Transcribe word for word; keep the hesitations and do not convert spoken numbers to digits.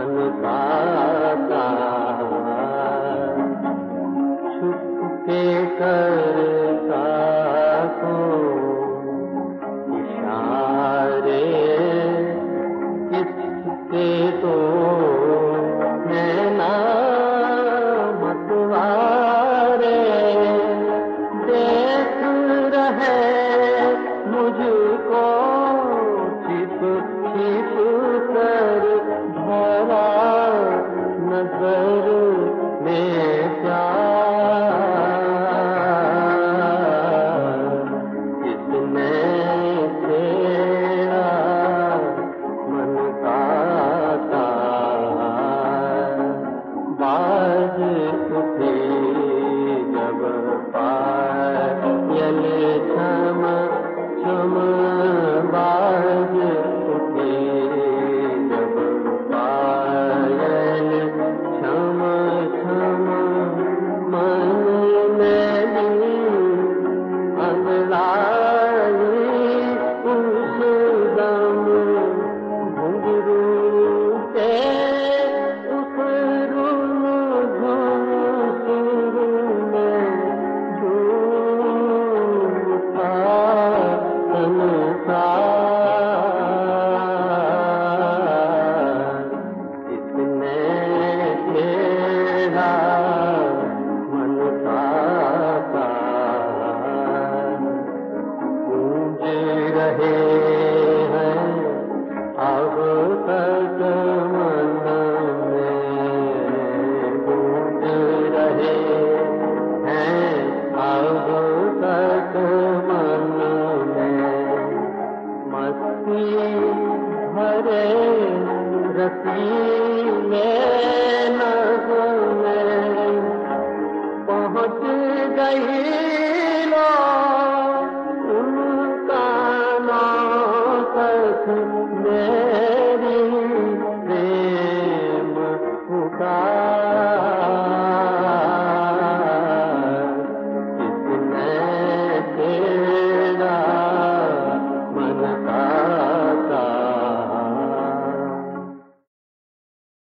मन पाता छुपके करता को इशारे किसके तो नैना मतवारे देख रहे मुझको छिप छिप कर भरा नजर में प्यार किसने तेरा मन काता बाज उठे जब पायल छम छम बाज उठे जब पायल छम छम मन मेरी अंगड़ाई उस दम घुंघरू के उस रुन धुन सुर में झूम उठा इसने तेरा मन पाता गूंज रहे हैं अब तक मन में गूंज रहे हैं अब तक मन में मस्ती भरे रसीले नगमे पहुँच गई